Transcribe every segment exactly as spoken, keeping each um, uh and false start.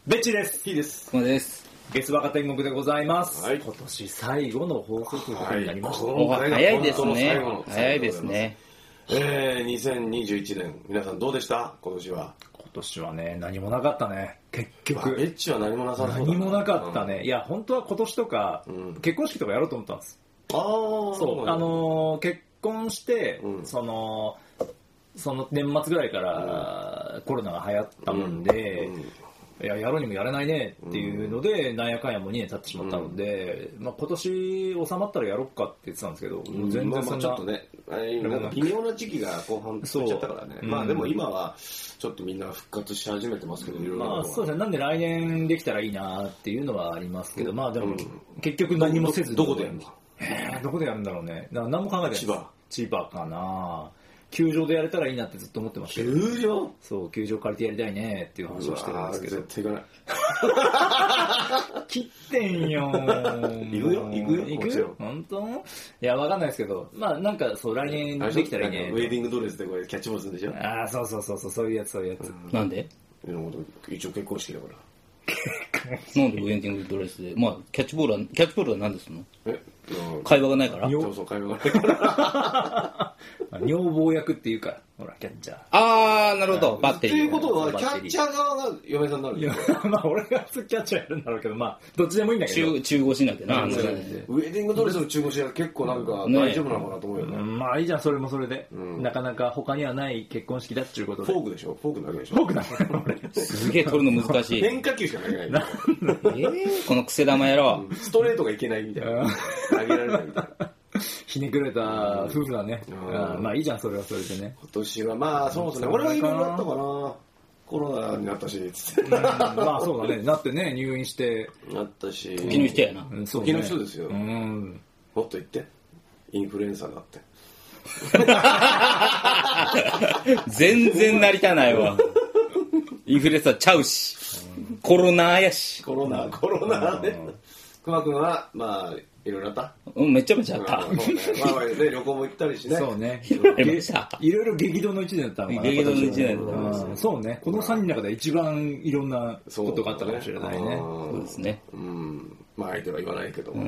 ベッチです。 T です。 こうです。 ゲスバカ天国でございます。 はい、 今年最後の放送ということになりました。 はい、早いですね。早いですね。 えー、にせんにじゅういちねん、皆さんどうでした今年は。 今年はね、何もなかったね。結局。 ベッチは何もなさそうだな。 何もなかったね。うん、いや、本当は今年とか、うん、結婚式とかやろうと思ったんです。 ああ、 そう。あのー、結婚して、うん、その、その年末ぐらいからコロナが流行ったもんで、うんうん、いや、やろうにもやれないねっていうので、うん、なんやかんやもにねん経ってしまったので、うん、まあ、今年収まったらやろうかって言ってたんですけど、うん、全然そんな、まあ、ちょっとね、 微妙な時期が後半続いちゃったからね、まあでも今はちょっとみんな復活し始めてますけど、いろいろ。 まあそうですね、なんで来年できたらいいなっていうのはありますけど、うん、まあでも、結局何もせずどこでやるの？ えー、どこでやるんだろうね。何も考えてないです。 千葉。 千葉かな。球場でやれたらいいなってずっと思ってましたけど。 球場？ そう、球場借りてやりたいねっていう話をしてるんですけど。 絶対行かない。 切ってんよ。 行くよ行くよ行くよ本当？いや、わかんないですけど、まあなんかそう、来年できたらいいね。 ウェディングドレスでこれキャッチボールするんでしょ？ ああ、そうそうそうそう、そういうやつ、そういうやつ。 うん、なんで？ 一応結婚式だから。 なんでウェディングドレスで、まあキャッチボールはキャッチボールは何ですの？ え、 うん、会話がないから。 そうそう会話がないから。 女房役っていうか、ほらキャッチャー。 あー、なるほど、バッテリー。 っていうことはキャッチャー側が嫁さんになるんですよ。まあ俺がキャッチャーやるんだろうけど、まあどっちでもいいんだけど。 中中腰なきゃな。 ウェディングドレスの中腰は結構なんか大丈夫なのかなと思うよね。 ね、まあいいじゃん、それもそれで、うん、なかなか他にはない結婚式だっていうことで。 フォークでしょ？フォークだけでしょ？ フォークだけ。 すげえ取るの難しい。 変化球しか投げない。 えー、この癖玉やろ。 ストレートがいけないみたいな。投げられないみたいな。 ひねくれた夫婦だね。あまあいいじゃん、それはそれでね。 今年はまあそうですね。俺はいろいろあったかな。コロナになったし、つって。 まあそうだね。なってね、入院して。 なったし。 時の人やな。 時の人ですよ。 うん、 もっと言って。インフルエンサーだって。 全然成りたないわ。インフルエンサーちゃうし。コロナやし。 コロナ、コロナね。熊君は、まあ、いろいろあったうん、めちゃめちゃあった。 まあまあね、旅行も行ったりしね。 そうね。 いろいろ激動の一年だったのかな。 激動の一年だったんです。そうね。このさんにんの中で一番いろんなことがあったかもしれないね。 そうですね。 うん。まあ相手は言わないけど。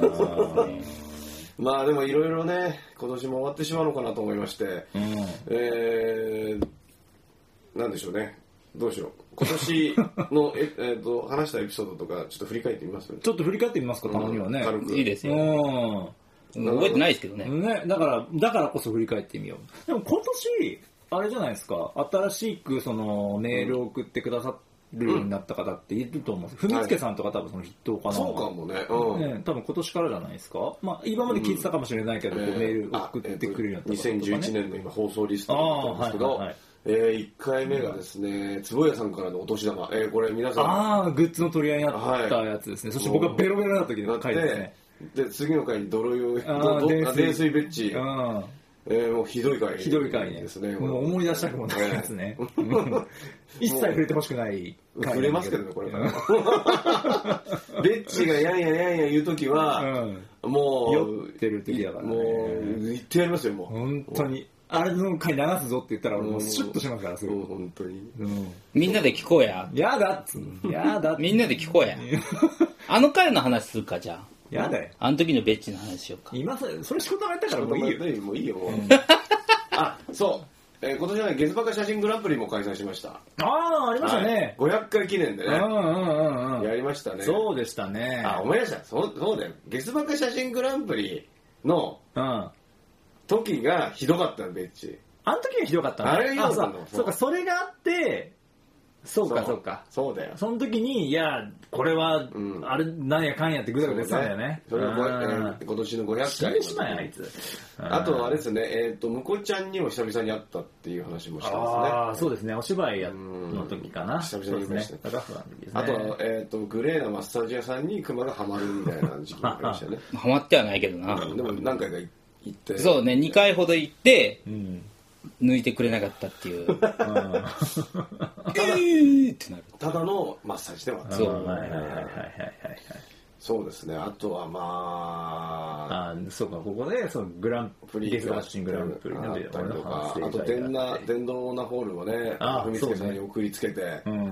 まあでもいろいろね、今年も終わってしまうのかなと思いまして、えー、なんでしょうね。どうしよう。今年のえ、えー、と話したエピソードとかちょっと振り返ってみます？ ちょっと振り返ってみますか、たまにはね。 軽くいいですよ。うん、覚えてないですけどね。 ね、だからだからこそ振り返ってみよう。でも今年あれじゃないですか。新しくそのメールを送ってくださるようになった方っていると思うんです。ふみつけさんとか多分その筆頭かな。 そうかもね。うん、 ね、多分今年からじゃないですか。まあ今まで聞いてたかもしれないけど、うん、こうメールを送ってくれるようになった方とか、ね。 にせんじゅういちねんの今放送リストなんですけど。えー、いっかいめがですね、坪谷さんからのお年玉、えー、これ皆さんああグッズの取り合いになったやつですね、はい、そして僕がベロベロな時の回ですね。 で次の回に泥酔い泥酔ベッチ、えー、もうひどい回ひどい回ねですね。 もう思い出したくもないやつね。一切触れてほしくない回。触れますけどねこれから。ベッチがやんややんや言う時は、うん、もう酔ってる時だからね。 もう言ってやりますよもう。 本当に。あれの回流すぞって言ったら俺もうシュッとしますからすぐ。 本当に、 うん。みんなで聞こうや。 やだっつ。やだっつ。 みんなで聞こうや。あの回の話するかじゃあ。 やだよ。 あの時のベッチの話しようか。 今それそれ仕事がやったからもういいよ。 もういいよもう。あ、そう。えー、今年はねゲスバカ写真グランプリも開催しました。ああありましたね、はい。 ごひゃっかい記念でね。 うんうんうんうん。 やりましたね。 そうでしたね。 あ、思い出した。そうそうだよ。ゲスバカ写真グランプリの。うん。時がひどかったのベッチ。 あの時はひどかったね。 あれがひどかったの。 そうか、それがあって、そうかそうか。 そうだよ。 その時に、いや、これは、うん、あれ、なんやかんやってぐだぐだ言ってたんだよね。 それは今年のごひゃっかい。 死んでしまえ、あいつ。 あと、あれですね、えっと、むこちゃんにも久々に会ったっていう話もしたんですね。 ああ、そうですね、お芝居やの時かな。 久々に会いましたね。 あとは、えっと、グレーなマッサージ屋さんにクマがハマるみたいな時期がありましたね。 ハマってはないけどな。 でも何回か行って。 そうね、にかいほど行って、抜いてくれなかったっていう。えーってなる。 ただのマッサージではあった。 そう。 はいはいはいはいはい。 そうですね。あとはまあ、 あ、そうか、ここでそのグランプリ、ゲストバッシングランプリのとか、あと電な電動なホールをね、ふみつけさんに送りつけて、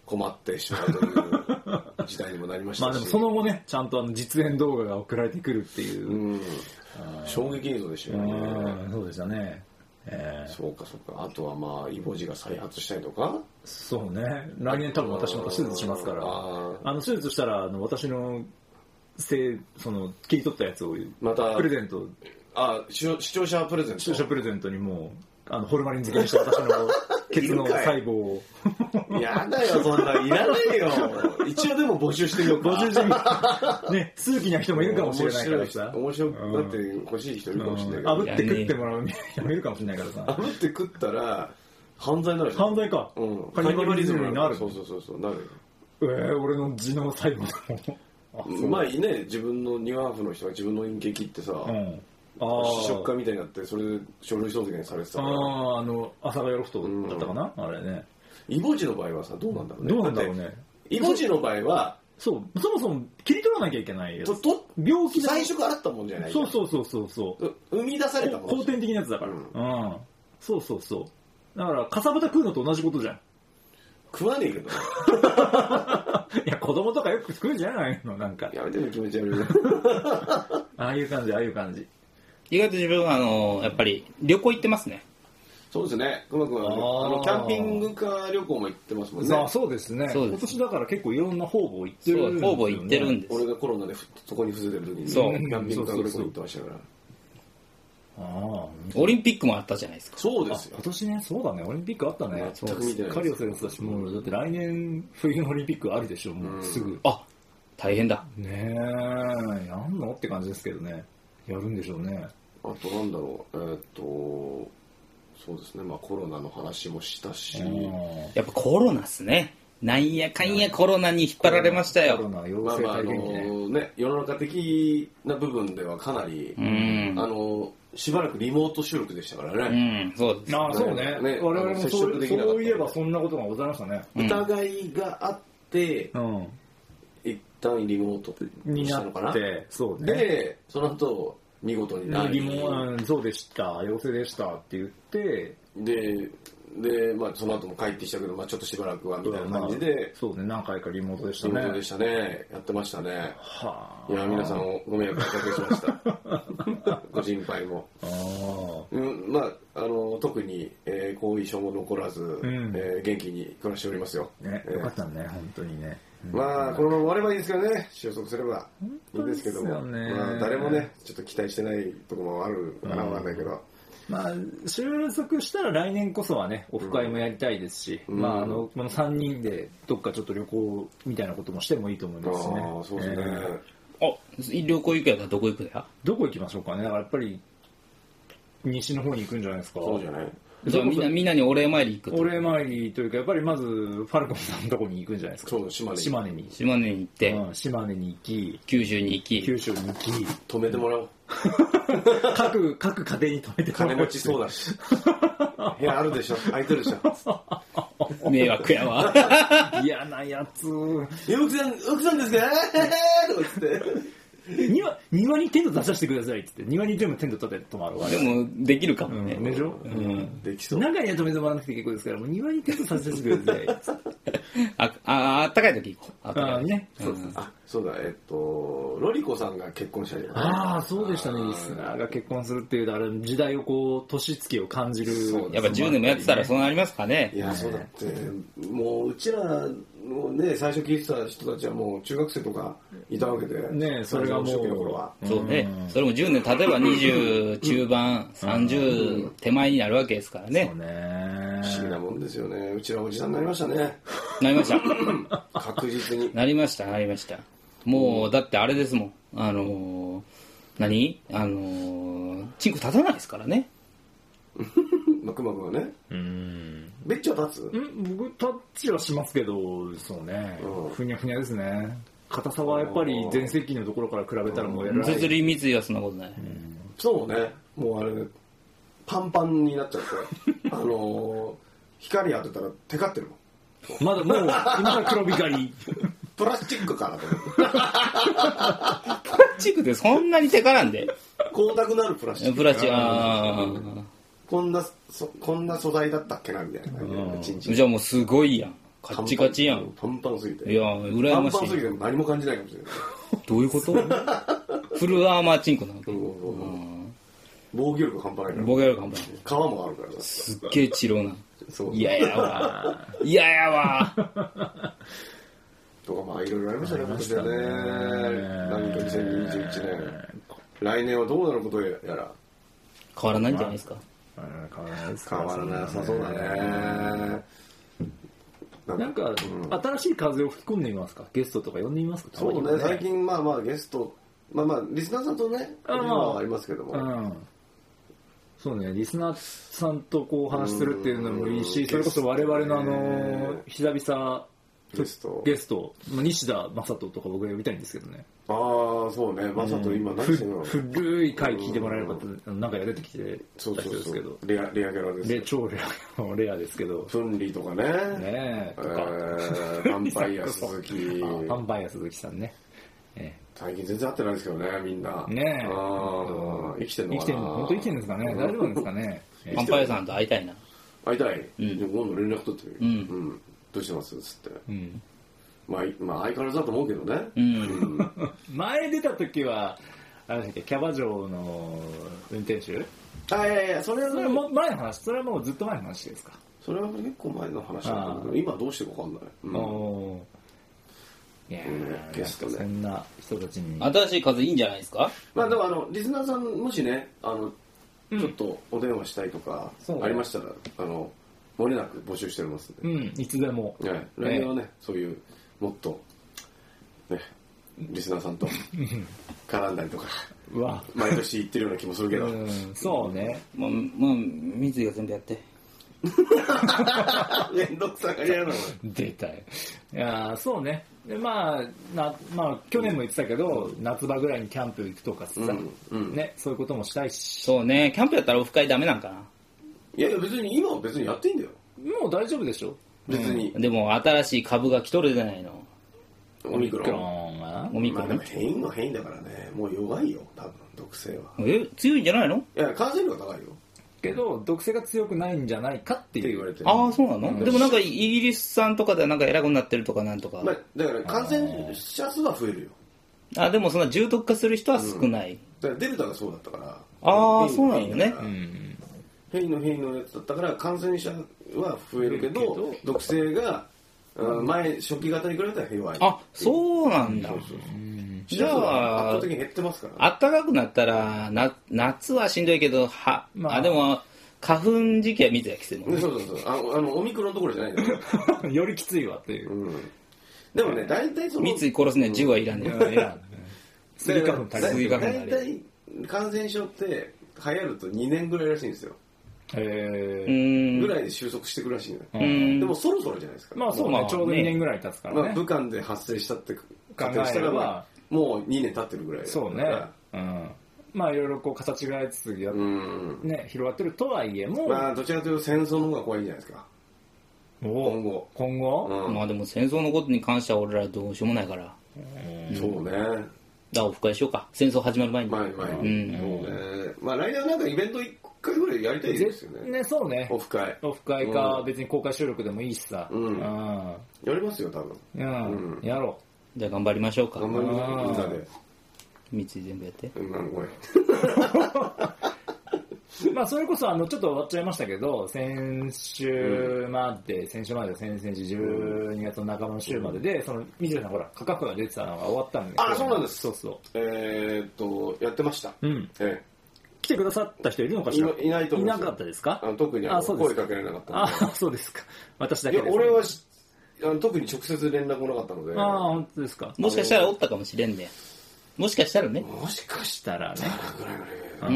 困ってしまうという時代にもなりましたしまあでもその後ねちゃんとあの実演動画が送られてくるっていう、うん、 衝撃映像でしたよね。 うんそうでしたね、えー、 そうかそうか。あとはまあイボ痔が再発したりとか。 そうね来年多分私また手術しますからああの手術したらあの私のせその切り取ったやつをまたプレゼントあ視聴者プレゼント視聴者プレゼントにもうあのホルマリン漬けにした私のケツの細胞をやだよそんないらないよ一応でも募集してみようか募集してみようね数奇な人もいるかもしれないからさ面白いだって欲しい人いるかもしれないから炙って食ってもらうやめるかもしれないからさ炙って食ったら犯罪になるじゃん。 犯罪か、 うん、 カニバリズムになる。 そうそうそうそうなるよ。 えー、俺の痔の細胞でもまあいいね自分のニワーフの人が自分の陰茎切ってさ、うん、試食家みたいになってそれで書類送検されてたからあああの阿佐ヶ谷ロフトだったかな、うん、あれねイボ痔の場合はさどうなんだろうねどうなんだろうねイボ痔の場合はそうそもそも切り取らなきゃいけないやつとと病気だ最初からあったもんじゃないそうそうそうそうそう生み出されたもの後天的なやつだから、うんうん、そうそうそうだからかさぶた食うのと同じことじゃん食わねえけどいや子供とかよく食うじゃないのなんかやめてね気持ち悪いああいう感じああいう感じ意外と自分はあのやっぱり旅行行ってますねそうですねくまくんはあのキャンピングカー旅行も行ってますもんねあそうですね今年だから結構いろんな方々行ってるんですよ、ね、 方々行ってるんです俺がコロナでそこに伏せてる時に、ね、 そうキャンピングカー旅行行ってましたからあオリンピックもあったじゃないですかそうですよ今年ねそうだねオリンピックあったね全く見てないカリオ選手だしもうだって来年冬のオリンピックあるでしょもうすぐあ大変だねえやんのって感じですけどねやるんでしょうねあとなんだろうえー、っとそうですねまあコロナの話もしたしやっぱコロナっすねなんやかんやコロナに引っ張られましたよコロナ陽性体験記ね、 まあまああのね世の中的な部分ではかなりうんあのしばらくリモート収録でしたからね。 うん、そうです。 ああ、そうね。ね我々もそうそういえばそんなことがございましたね。 疑いがあって、 うん、 一旦リモートにしたのかな。 そうね。 で、その後見事になり、 リモうん、そうでした、陽性でしたって言って、 で、で、まあその後も帰ってきたけど、まあちょっとしばらくはみたいな感じで、 そうね、何回かリモートでしたね。 リモートでしたね。やってましたね。 はあ。 いや、皆さんご迷惑おかけしました。ご心配も。 あうん、まあ、あの、特に、えー、後遺症も残らず、うんえー、元気に暮らしておりますよ。 ね、 えー、 よかったね、本当にね。 まあ、このまま終わればいいですけどね、収束すればいいんですけども、 ねまあ、誰もね、ちょっと期待してないところもあるかな、わかんないけど。 まあ、収束したら来年こそはね、オフ会もやりたいですし、うん、まあ、あの、このさんにんでどっかちょっと旅行みたいなこともしてもいいと思いますしね。 ああ、そうですね。えーあ、旅行行くやったらどこ行くだよどこ行きましょうかね。だからやっぱり西の方に行くんじゃないですか。 そうじゃない。 じゃあみんなみんなにお礼参り行く。 お礼参りというかやっぱりまずファルコンさんのとこに行くんじゃないですか。 そう島根に。 島根に。 島根に行って、 うん、島根に行き、 九州に行き、 九州に行き、 止めてもらおう。 各各家庭に止めてもらおう。 金持ちそうだし。部屋あるでしょ。空いてるでしょ。 迷惑やわ。 嫌なやつ。 奥さん奥さんですか？とか言って。 庭, 庭にテント出させてくださいって言って庭に全部テント立てて泊まるわでもできるかもね、 うん、でしょ、 うん、できそう中には止めてもらわなくて結構ですからもう庭にテントさせてくださいあああったかい時行こうああね、 うん、そうそうあそうだえっとロリコさんが結婚したり、ね、 ああそうでしたねリスナーが結婚するっていうあれ時代をこう年月を感じるやっぱじゅうねんもやってたらそうなりますかねいやそうだってもううちらのね最初聞いてた人たちはもう中学生とかいたわけでねそれがもうそうねそれもじゅうねん例えばにじゅう中盤さんじゅう手前になるわけですからねそうね不思議なもんですよねうちらおじさんになりましたねなりました確実になりましたなりましたもうだってあれですもんあのー、何あのー、チンコ立たないですからねまくまくはねうんべっちゃ立つん僕タッチはしますけどそうね、うん、ふにゃふにゃですね硬さはやっぱり全盛期のところから比べたらもうやらないずずり三井はそんなことない、うん、 そうねもうあれパンパンになっちゃってあのー、光当てたらテカってるもんまだもう今から黒光プラスチックかなと思ってプラスチックってそんなにテカなんで光沢のあるプラスチックプラスチックあこんなそこんな素材だったっけなみたいな感じで、 じゃあもうすごいやんカッチカチやん。 パンパンすぎて。 いや羨ましい。 パンパンすぎても何も感じないかもしれない。 どういうことフルアーマーチンコなの、うん、 防御力半端ないから。 防御力半端ない。 皮もあるからさ。 すっげえ治療な。 そう。 いややわ。いややわ。 とかまあいろいろありましたね、今年はね。なんかにせんにじゅういちねん。来年はどうなることやら。 変わらないんじゃないですか。 変わらないですか。変わらなさそうだね。 なんか、うん、新しい風を吹き込んでみますか。ゲストとか呼んでみますか。 そうね、最近まあまあゲスト、まあまあリスナーさんとね、あはありますけども、うん、 そうね、リスナーさんとこうお話しするっていうのもいいし、それこそ我々のあの久々ゲスト、ゲスト、西田正人とか僕が呼びたいんですけどね。 ああ、そうね、正人今何してんの？ 古い回聞いてもらえればなんかや出てきてた人ですけど、 レアレアキャラです。 レ超レアレアですけど、 フンリとかね、 ねとか、 ヴァンパイア鈴木、 ヴァンパイア鈴木さんね。 最近全然会ってないですけどね、みんな。 ねあ生きてんのかな。 生きてんの、本当生きてんですかね。大丈夫なんですかね。 ヴァンパイアさんと会いたいな。 会いたい。今度連絡取ってみる。うん。どうしてますつって。うん。まあ、まあ、相変わらずだと思うけどね。うん、 前出た時は、あれだっけ、キャバ嬢の運転手あ、いやいや、それは、 それも前の話、それはもうずっと前の話ですか。 それは結構前の話なんだけど、今どうしてか分かんない。うん、 おいやー、ゲストね。そんな人たちに。 新しい風いいんじゃないですか。 まあ、でもあの、リスナーさん、もしね、あの、うん、ちょっとお電話したいとか、ありましたら、あの、漏れなく募集しておりますんで。 うん、いつでも。 はい。来年はね、ねそういう、もっと、ね、リスナーさんと絡んだりとか、うわ毎年言ってるような気もするけど。うん、 そうね。 もう、もう、三井が全部やって。 めんどくさがりやなの。 出たよ。いやそうね。でまあなまあ去年も言ってたけど、うん、夏場ぐらいにキャンプ行くとかさ、うんうん、ねそういうこともしたいし。 そうね。キャンプやったらオフ会ダメなんかな。 いやいや別に今は別にやっていいんだよ。 もう大丈夫でしょ。 別に、 うん。でも新しい株が来とるじゃないの。 オミクロンがオミクロン、まあ、 でも変異の変異だからねもう弱いよ多分毒性は。 え強いんじゃないの？ いや感染力が高いよけど毒性が強くないんじゃないかって言われてる。 ああそうなの、うん、でもなんかイギリス産とかではなんか偉くなってるとかなんとか、 まあ、だから感染者数は増えるよ。 あでもそんな重篤化する人は少ない、うん、 だからデルタがそうだったから。 ああそうなのね。 変異の変異のやつだったから感染者は増えるけど毒性が前初期型に比べたら弱い。 あそうなんだ。そうそうそうじゃあ圧倒的に減ってますから、ね、 あったかくなったらな夏はしんどいけどは、まあ、あでも花粉時期は水やきついもんね。 そうそうそうああのオミクロンのところじゃないんだよよりきついわっていう、うん、 でもね大体その三井殺すには銃はいらんねん。 スギ花粉大体感染症って流行るとにねんぐらいらしいんですよ。へーぐらいで収束してくるらしいのよ。でもそろそろじゃないですか。 まあそうね、ちょうどにねんぐらい経つからね。 まあ、武漢で発生したって仮定したらばもうにねん経ってるぐらい。 そうね。うん。まあいろいろこう形がつつや、ね、広がってるとはいえも。 まあどちらかというと戦争の方が怖いんじゃないですか。今後。 今後、 うん、まあでも戦争のことに関しては俺らどうしようもないから。 そうね。 だからオフ会しようか。戦争始まる前に。 前に前に。うん。そうね。まあ来年はなんかイベントいっかいぐらいやりたいですよね。 ね、そうね。 オフ会。 オフ会か、うん、別に公開収録でもいいしさ。うん。うん、 やりますよ、多分。 うん。やろう。じゃあ頑張りましょうか。 頑張りましょう。みんなで。 三井全部やって。 うん、なんこれ。 まあそれこそあのちょっと終わっちゃいましたけど先週まで、うん、先週まで先々週じゅうにがつの半ばの週までで、うん、その水野さんほら価格が出てたのが終わったんで。 あそうなんです。 そうそうえー、っとやってました。うん。えー来てくださった人いるのかしら。 いないと思う。 いなかったですか。 あの特にあの声かけられなかったあそうですか。私だけです、 ね、いや俺はあの特に直接連絡もなかったので。 ああ本当ですか。 もしかしたらおったかもしれんね。もしかしたらね。 もしかしたらね。 うん、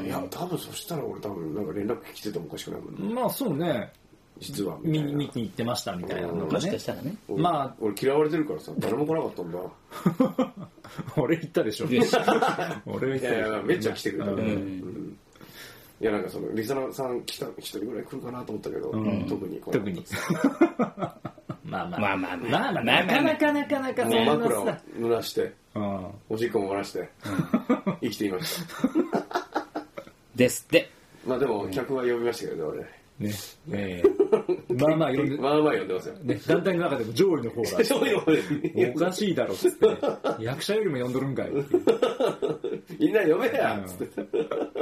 いや多分そしたら俺多分なんか連絡来ててもおかしくないもんね。 まあそうね。 実は見に行ってましたみたいなのがね。 もしかしたらね。 まあ俺嫌われてるからさ誰も来なかったんだ。 俺言ったでしょ。俺言ったでしょ。 いやいやめっちゃ来てくれた。うんうんいやなんかそのリスナーさん来た一人ぐらい来るかなと思ったけど、うん、特に特にまあまあまあまあまあまあまあなかなかなかなか枕を濡らして、うん、おしっこも漏らして、うん、生きていましたですって。 まあでも客は呼びましたけど俺ね、えー、まあまあ読んで、 まあまあ読んでますよ。 ね、団体の中でも上位の方だ。 上位の方で。 おかしいだろっつって、ね、役者よりも読んどるんかい。 みんな読めやっつって。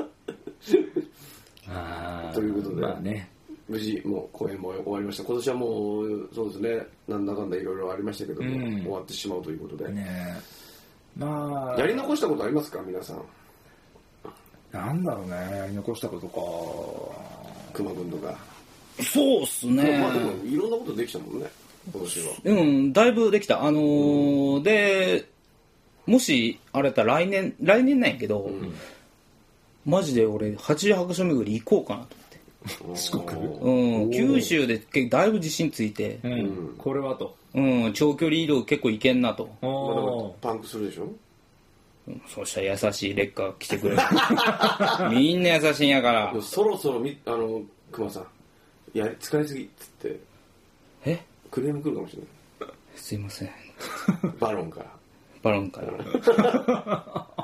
あということで、 まあね、 無事もう公演も終わりました。今年はもうそうですね、なんだかんだいろいろありましたけども、うん、終わってしまうということで。 ね、まあ、 やり残したことありますか皆さん。 なんだろうね、やり残したことか。 熊君とか。 そうっすね。 まあでもいろんなことできたもんね、今年は。 うん、だいぶできた。あのーうん、で、もしあれだったら来年、来年なんやけど、うん、マジで俺、八十八箇所巡り行こうかなと思って。 四国、 うん、九州でだいぶ自信ついて、 うん、これはと。 うん、長距離移動結構いけんなと。 パンクするでしょ。 そうしたら優しいレッカー来てくれる。みんな優しいんやから。 そろそろみあの熊さん、や使いすぎっつってえクレーム来るかもしれない。 すいません。 バロンから。 バロンから。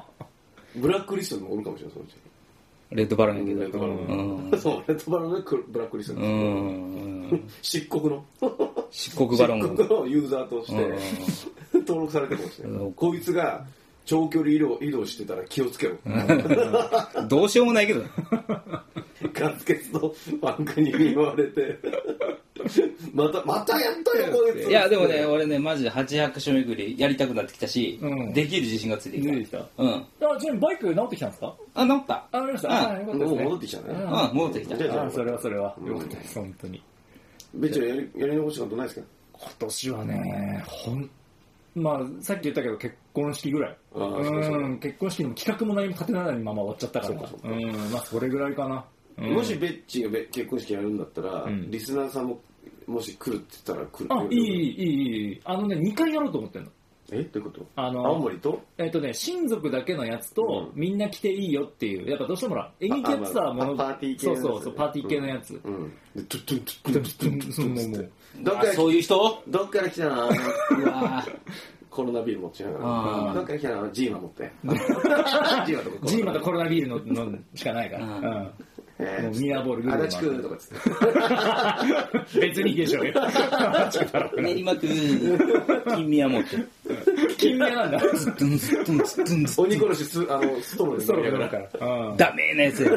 ブラックリストにもおるかもしれないそのうち。 レッドバロンやけど。 レッドバロン。うん、そうレッドバロンがブラックリストに。うん。漆黒の。 漆黒バロン。 漆黒のユーザーとして登録されてるかもしれない。こいつが長距離移動移動してたら気をつけろ。 どうしようもないけど。 ガツケツとパンクに見舞われてまたまたやったよこいつ。 いやでもね俺ねマジで八百所巡りやりたくなってきたし、うん、できる自信がついてきた。 出てきた。うん。あちなみにバイク直ってきたんですか？ あ直った。 あ直りました。あよかったですね。 もう戻ってきたね。 あ戻ってきた。 あそれはそれはよかったです本当に。 ベッチャーやりやり残したことないですか？ 今年はねほんまあさっき言ったけど結婚式ぐらい。うん結婚式の企画も何も立てないまま終わっちゃったから。うんまあそれぐらいかな。 うん、もしベッチが結婚式やるんだったら、うん、リスナーさんももし来るって言ったら来る。 あいいいいいいあのねにかいやろうと思ってんの。 えどういうこと？ あの青森とえっ、ー、とね親族だけのやつと、うん、みんな来ていいよっていうやっぱどうしてもほら演劇やってたものパーティー系のやつ、そうそうそうパーティー系のやつ。うんうん、でトゥトゥトゥトゥトゥトゥトゥもうもうどっからそういう人？ どっから来たな。うわコロナビール持ちながら。どっから来たなジーマ持って。 ジーマとコロナビールののしかないから。うんえー、 もうミラーボールグルメ足立区とかつって別にいいでしょうよ。 練馬区金宮持って金宮なんだ。 ずっとんずっとんずっとんずっとん鬼殺しスあのストローでストローだから、 うん、ダメなやつや。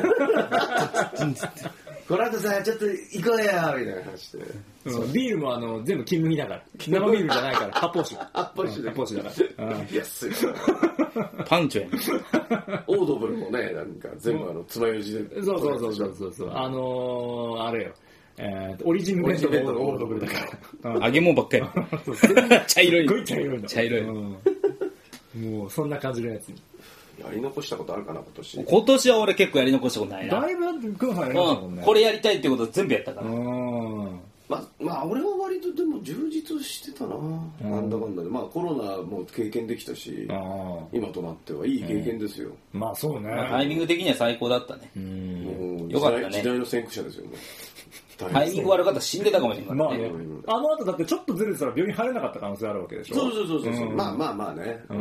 この後さちょっと行こうやみたいな話で、 うん、ビールもあの全部金麦だから生ビールじゃないから発泡酒発泡酒発泡酒だから、うん、 安いパンチョやん。 オードブルもねなんか全部あの爪楊枝でそうそうそうそうそうそうあのー、あれよえー、オリジン弁当のオードブルだから、 うん、揚げ物ばっかり茶色い茶色い茶色い、 うん、もうそんな感じのやつにやり残したことあるかな今年。 今年は俺結構やり残したことないな。 だいぶクンさんやりましたもんね、 うん、これやりたいってこと全部やったから。 うんまあまあ俺は割とでも充実してたな、うん、なんだかんだでまあコロナも経験できたし今となってはいい経験ですよ、 うん、まあそうね、 まあ、タイミング的には最高だったね。 うんよかったね。 時代の先駆者ですよね。 タイミング悪かったら死んでたかもしれない、ね。 まあね、あの後だってちょっとずれてたら病院入れなかった可能性あるわけでしょ。 そうそうそうそう、うん、まあまあまあね、 うん、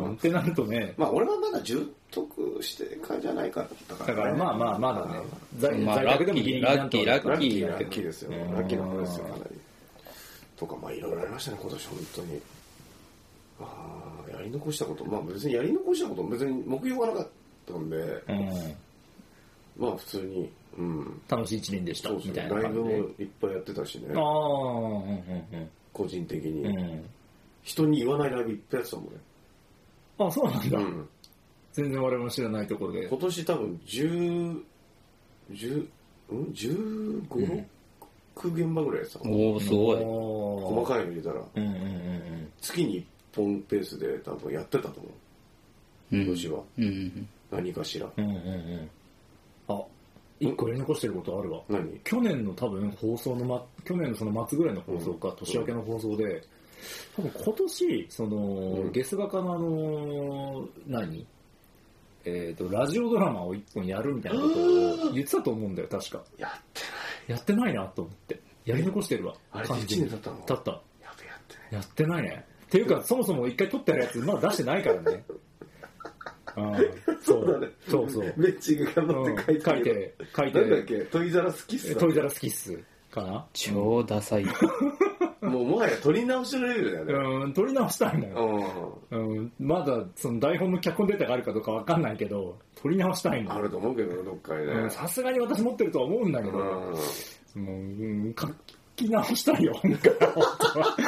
ってなるとねまあ俺はまだ重篤してかじゃないかだから、 ね、だからまあまあまだね在、まあ、在宅でもギリギリラッキーラッキーラッキーラッキーですよ、ラッキーなことですよかなりとかまあいろいろありましたね今年本当に。ああやり残したことまあ別にやり残したこと別に目標がなかったんで、うん、まあ普通に、うん、 楽しい一年でしたみたいな感じでライブもいっぱいやってたしね。 ああ、うんうんうん、 個人的に、 うん、 人に言わないライブいっぱいやってたもんね。 あそうなんだ、 うん、全然我々知らないところで今年多分じゅう、じゅう、うん、じゅうご、ろく現場ぐらいやってた。 おおすごい。 細かいの入れたら、 うんうんうんうん、 月にいっぽんペースで多分やってたと思う。今年は、 うんうんうん、 何かしら。 うんうんうん、あ一個やり残してることあるわ。 何？ 去年の多分放送の、ま、去年のその末ぐらいの放送か、うん、年明けの放送で、多分今年その、うん、ゲス画家のあの何えっ、ー、とラジオドラマを一本やるみたいなことを言ってたと思うんだよ確か。 やってない。 やってないなと思ってやり残してるわ。 あれいちねん経ったの？ 経った。 やべやってない。 やってないね。っていうかそもそも一回撮ってるやつまだ出してないからね。 そうだね。そうそう。 ベッチが頑張って書いて、 書いて、書いて。 なんだっけ、トイザラスキッス。 トイザラスキッスかな。 超ダサい。 もうもはや撮り直しのレベルだよね。 うん、撮り直したいんだよ。うん、まだその台本の脚本データがあるかどうかわかんないけど、撮り直したいんだよ。 あると思うけど、どっかにね。 さすがに私持ってるとは思うんだけど、もう、うん、書き直したいよ、本当は。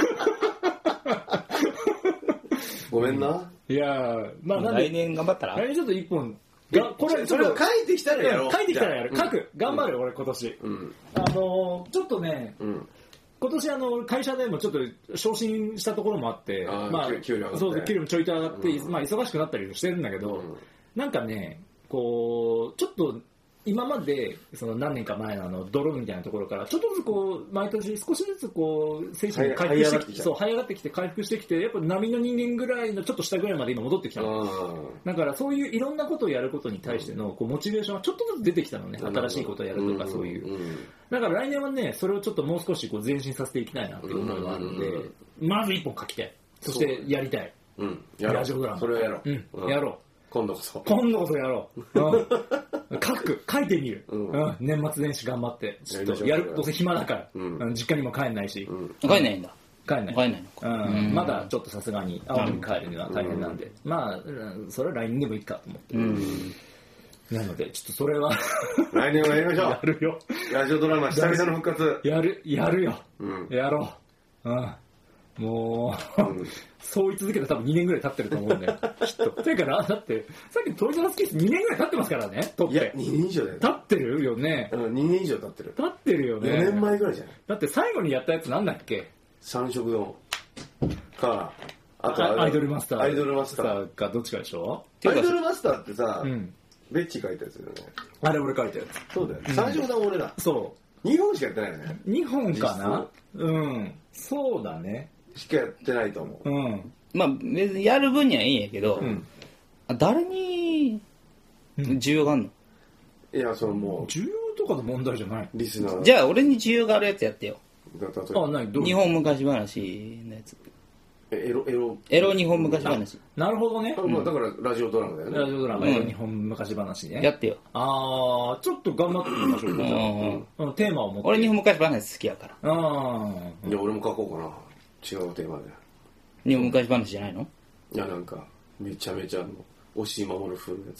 ごめんな。 いやー、まあなんで来年頑張ったら来年ちょっと一本、がこれそれを書いてきたらやろう。 書いてきたらやる。書く。頑張る、俺今年。あのー、ちょっとね、今年あの会社でもちょっと昇進したところもあって、まあ給料上がって、 そう給料もちょいと上がって、まあ忙しくなったりしてるんだけど、なんかね、こうちょっと今までその何年か前のあのドローンみたいなところからちょっとずつこう毎年少しずつこう精神が回復してきて、そう這い上がってきて回復してきて、やっぱ波の人間ぐらいのちょっと下ぐらいまで今戻ってきたの。だからそういういろんなことをやることに対してのこうモチベーションがちょっとずつ出てきたのね。新しいことをやるとかそういう。だから来年はね、それをちょっともう少しこう前進させていきたいなっていう思いがあるので、まず一本書きたい。そしてやりたい。 うん、やろう。 ラジオドラマ。 それをやろう。 うん、やろう。 今度こそ。 今度こそやろう。うん、書く、書いてみる。うんうん、年末年始頑張って、ちょっとやる。どうせ暇だから、うん、実家にも帰んないし。 うん、帰んないんだ。 帰んない。 帰んないのか。 うん、まだちょっとさすがに青森に帰るには大変なんで、うん、まあ、それは来年でもいいかと思って。うん、なので、ちょっとそれは来年はやりましょう。 やるよ。 ラジオドラマ久々の復活。 やる、やるよ。うん、やろう。うんもう、うん、そう言い続けて多分にねんぐらい経ってると思うんだよ、きっと。ていうかな、だって、さっきのトイザラスキースにねんぐらい経ってますからね、撮って。 いや、にねん以上だよ、ね。 経ってるよね。 うん、にねん以上経ってる。 経ってるよね。 よねんまえぐらいじゃない。 だって最後にやったやつなんだっけ三色丼か、あとアイドルマスター。 アイドルマスターかどっちかでしょアイドルマスターってさ、うん、ベッチ書いたやつだよね。 あれ俺書いたやつ。 そうだよね。三色丼俺だ。 そう。 にほんしかやってないよね。 にほんかなうん。そうだね。 しかやってないと思う。 うん。まあ、別にやる分にはいいんやけど、うん、誰に需要があるの、 うん、いや、そのもう。 需要とかの問題じゃない。 リスナー。 じゃあ、俺に需要があるやつやってよ。 あ、何どう日本昔話のやつ。 エロ、エロ。 エロ日本昔話。 なるほどね。 うん、だからラジオドラマだよね。 ラジオドラマ、エロ日本昔話ね。 やってよ。 あー、ちょっと頑張ってみましょうか。うん、テーマを持って。 俺日本昔話好きやから。 あー。いや、俺も書こうかな。違うテーマで。 日本昔話じゃないの？ いや、なんかめちゃめちゃあの押井守風の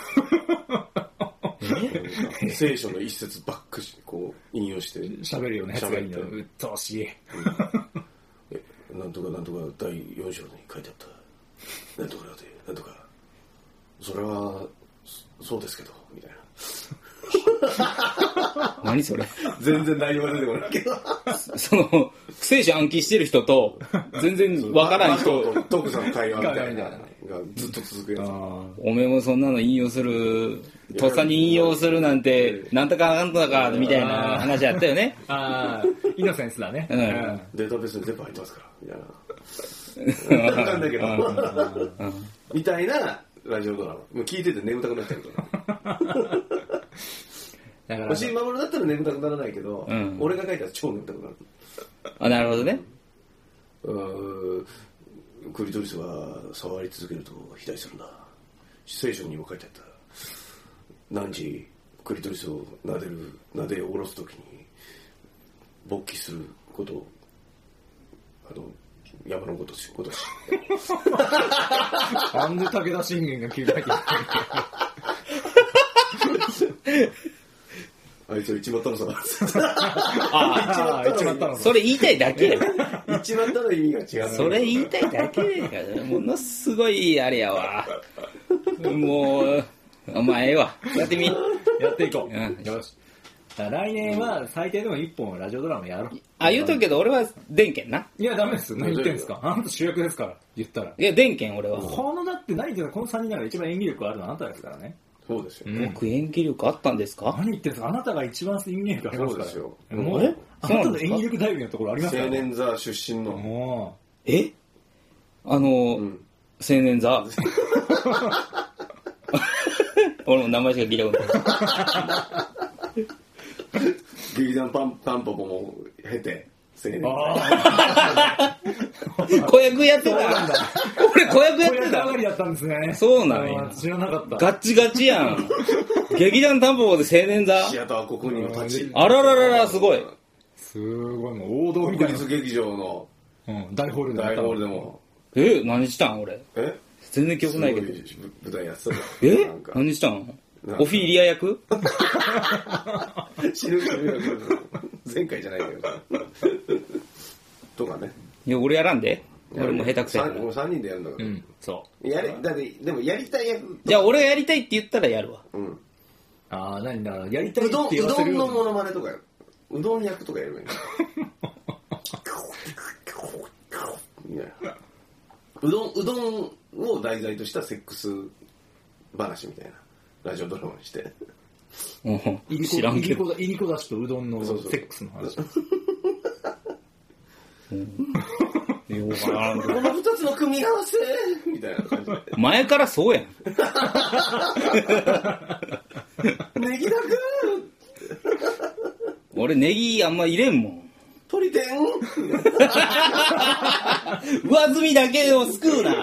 やつ。聖書の一節ばっかしこう引用して喋るようなやつがいいんだよ。うっとうしい。 え、なんとかなんとかだいよん章に書いてあったなんとかでなんとかそれはそうですけどみたいな。 何それ全然内容が出てこないけどその聖書暗記してる人と全然わからん人とトクさんの会話みたいなのがずっと続くやつ。 おめえもそんなの引用するとっさに引用するなんてなんとかなんとかみたいな話あったよね。 ああイノセンスだね、うん、 データベースに全部入ってますからみたいな分かんないけどみたいなラジオドラマもう聞いてて眠たくなっちゃうからだから押井守だったら眠たくならないけど、うん、俺が書いたら超眠たくなる。 あ、なるほどね。 うクリトリスは触り続けると肥大するな。聖書にも書いてあった。何時クリトリスを撫でる撫で下ろすときに勃起することをあの山のことしことしなんで武田信玄が急に書いてあるあいつ一番ったのさああ一番ったのそれ言いたいだけや一番ったの意味が違うそれ言いたいだけやからものすごいあれやわもうお前ええわやってみやっていこう、うん、よし来年は最低でも一本ラジオドラマやろう。 あ、言うとくけど俺は電源な。 いやダメですよ。何言ってんすか。あなた主役ですから言ったら。 いや電源俺は。 このだって何言ってんのこのさんにんの中で一番演技力あるのはあなたですからね。 そうですよ。 うん、僕演技力あったんですか。 何言ってんすか。あなたが一番演技力ありますから。 そうですよ。もうあなたの演技力大学のところありますから。 青年座出身の。 え？あの、うん、青年座。俺も名前しか聞いたことない。 劇団パンパンポポも経て青年子役やってた。俺子役やって子役上がりた。 だったんですね。 そうなんやあー知らなかった。 ガッチガチやん。劇団タンポポで青年座。 シアター国にの立ち。 あらららら、すごい。 すごい、もう王道みたいな。 国立劇場のうん、大ホールで。 大ホールでも。 え、何したん俺。 え全然記憶ないけど。 すごい舞台やってたよ。 えなんか何したんオフィリア役死ぬ死ぬ前回じゃないけど。とかね。 いや、俺やらんで。俺も下手くそやからもうさんにんでやるんだから。 うん、そやり、だって、でもやりたい役。 じゃあ俺がやりたいって言ったらやるわ。 うん。 う。ああ、何だろう、やりたいってうどん、う言わせるよどんのモノマネとかやる。うどん役とかやればいいの。いやうどん、うどんを題材としたセックス話みたいなラジオドラマにして。 うんいりこ知らんけど。 いりこだしとうどんのセそうそうックスの話。 ようわからんけどこの二つの組み合わせみたいな感じで。 前からそうやん。 ネギだく俺ネギあんま入れんもん。 鳥天上積みだけを救うな。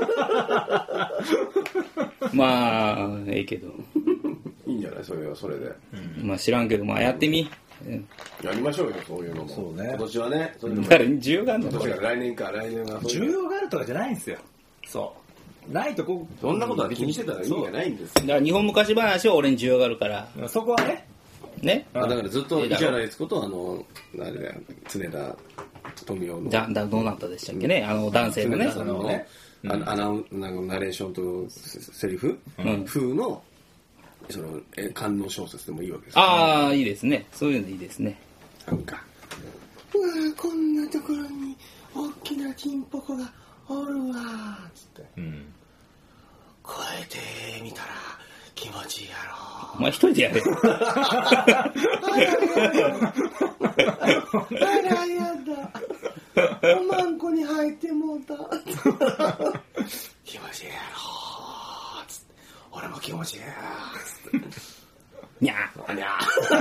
まあ、ええけど。 いいんじゃないそれはそれで。 まあ知らんけど、まあやってみ。うんやりましょうよ、そういうのも。 そうね今年はね。それでも誰に需要があんの今年から来年か、来年はそう需いう。 要があるとかじゃないんですよ。そう。ないとこ、 そんなことは気にしてたら意味がないんですよ。 だから日本昔話は俺に需要があるから。 そこはね、 ね。 あだからずっとええだろ石原悦子とあの、あれだよ、常田富夫の。 だ、だ、どうなったでしたっけね。あの男性のね。 常田さんのね、あのアナウンなんかナレーションとセセリフ、 ん風の、その、え官能小説でもいいわけですよ。 ああ、いいですね。そういうのいいですね。 なんか、うわぁ、こんなところに大きなチンポコがおるわーつって。 うん。 超えてみたら気持ちいいやろ。 お前一人でやれ。 あらやだ。おまんこに入ってもうた。気持ちいいやろ。つって俺も気持ちいいやつって。 にゃあにゃ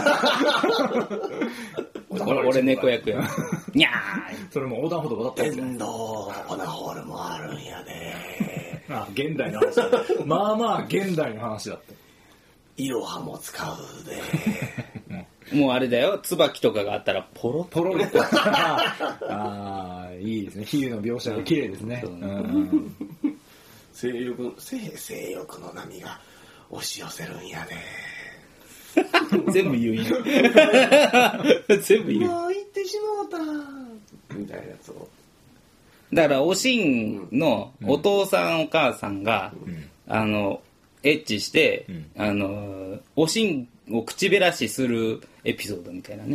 ー。俺、俺猫役や。にゃそれも横断歩道渡ったんですよ。 電動オナホールもあるんやで。 あ、現代の話だった。まあまあ、現代の話だった。 イロハも使うで。 ー。もうあれだよ。椿とかがあったらポロッポロリと。ああ、いいですね。比喩の描写が綺麗ですね。うん性欲、性、性欲の波が押し寄せるんやで。 全部言うんや。全部言う。 もう行ってしもうた。みたいなやつを。 だから、おしんのお父さんお母さんが、 んあの、エッチして、 んあの、おしんを口減らしするエピソードみたいなね。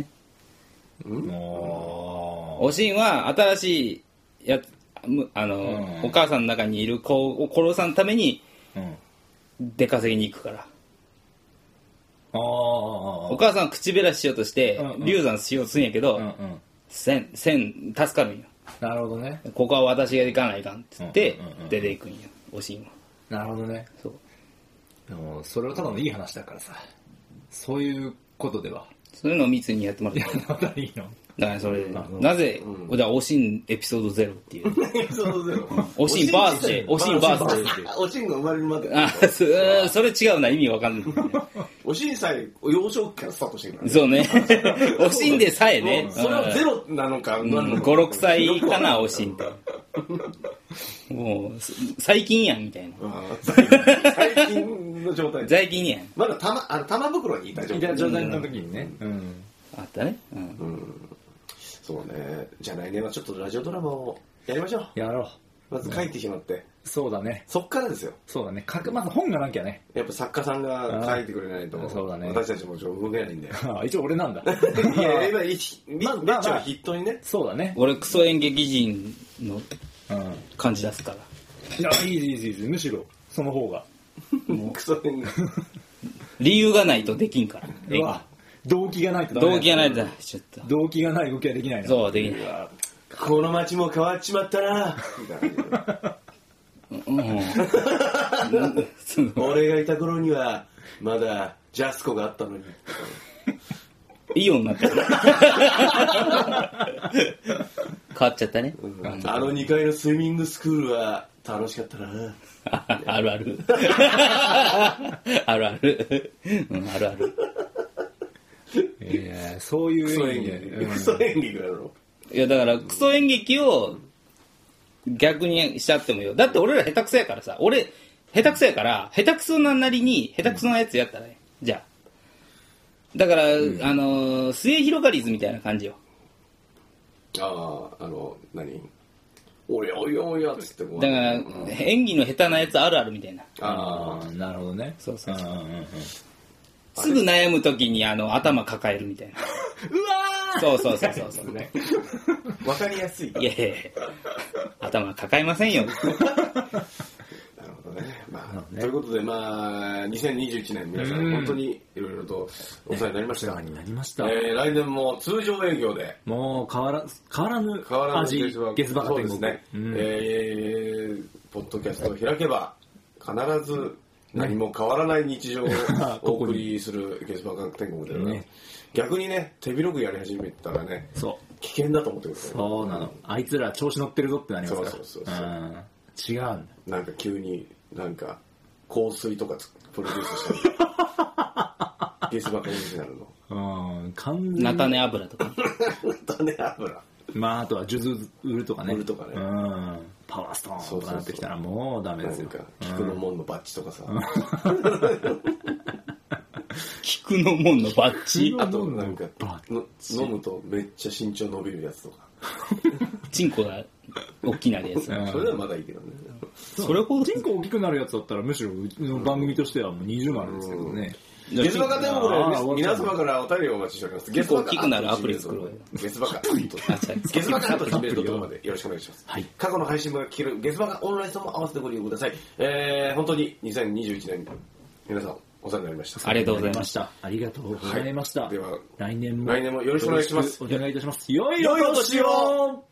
もおしんは新しいやつ、むあの、 うんお母さんの中にいる子を殺さんためにう、うん。 出稼ぎに行くから。 ああ、 お母さんは口減らししようとしてうんうん、 流産しようとするんやけど、 うんうん。 せん、せん、助かるんよ。 なるほどね。 ここは私が行かないかんって言ってうんうんうんう、ん出ていくんよ、おしんは。 なるほどね。 そう。 でも、それはただのいい話だからさ。そういうことでは。 そういうのを密にやってもらって。 またいいの。 だからそれなるほどなぜ、じゃあおしんエピソードゼロっていう。おしんバースデー、おしんバースデーっていう。 おしんが生まれるまで。 あ、そそれ違うな、意味わかんない。 おしんさえ幼少期からスタートしてるからね。 そうね。おしんでさえね。 それはゼロなのか、 うんご、ろくさいかな、おしんって。もう、最近やん、みたいな。 最近の状態で。 最近やん。 まだ玉、あの、玉袋にいた状態。 状態の時にね。うん。 あったね。うん。 そうね。じゃあ来年はちょっとラジオドラマをやりましょう。 やろまず書いてしまって。 う。そうだね。 そっからですよ。 そうだね。書く、まず本がなきゃね。 やっぱ作家さんが書いてくれないと、 そうだね私たちもちょっと動けないんで。 あ一応俺なんだ。 いや、今、一、みまあまあめっちゃ筆頭にね。 そうだね。 俺、クソ演劇人のうん。 感じ出すから。 いや、いいいいいいいい。むしろ、その方が。 クソ変な。 理由がないとできんから。 うわ、動機がないとダメだ。 動機がないとだ。ちょっと。 動機がない動きはできないな。 そう、できない。 この街も変わっちまったな。 うん。その俺がいた頃には、まだジャスコがあったのに。 イオンになった変わっちゃったね、 うん、あのにかいのスイミングスクールは楽しかったなあるあるあるある、うん、あるあるいやそういう演技クソ演劇なの。 いやだからクソ演劇を逆にしちゃってもよ。だって俺ら下手くそやからさ、俺下手くそやから下手くそななりに下手くそなやつやったらね、じゃあだから、うん、あの末広がりずみたいな感じよ。 ああ、あの何おやおやおやっつってもだから、うん、演技の下手なやつあるあるみたいな。 ああ、なるほどね。 そうそうそう、うんうんうん、すぐ悩むときにあの頭抱えるみたいなうわーそうそうそうそうそうねわかりやすい。 いやいや頭抱えませんよなるほどね、まあね、ということでまあにせんにじゅういちねん皆さん本当にいろいろとお世話になりました、 ね、になりました、 えー、来年も通常営業でもう変わら変わらぬ変わらぬ味ゲスバカ天国そうですね、うん、えー、ポッドキャストを開けば必ず何も変わらない日常をお送りするゲスバカ天国で、ね、逆にね手広くやり始めたらね、 そう危険だと思ってください。 そうなの、あいつら調子乗ってるぞってなりますから。 そうそうそうそう、うん、 違うんだ。 なんか急になんか香水とかプロデュースしたりゲスバカオリジナルの、うん、完全に菜種油とか菜種油、 まああとは数珠売るとかね、 売るとかね、 うん、パワーストーンとかなってきたらもうダメですよ。 菊の門のバッジとかさ、 菊の門のバッジ、 あとなんか飲むとめっちゃ身長伸びるやつとかチンコが大きなるやつ、 うん、それはまだいいけどね。 それほどチンコ大きくなるやつだったらむしろうちの番組としてはもう二重丸ですけどね。 ゲスバカ天国で皆様からお便りをお待ちしております。 ゲスバカ大きくなるアプリ作ろうよ。 ゲスバカゲスバカとジメルドットまでよろしくお願いします。はい、過去の配信も聞けるゲスバカオンラインさんも合わせてご利用ください。えー、本当ににせんにじゅういちねん皆さんお世話になりました。 ありがとうございました。 ありがとうございました。 はい、では来年も来年もよろしくお願いします。 お願いいたします。良いお年を。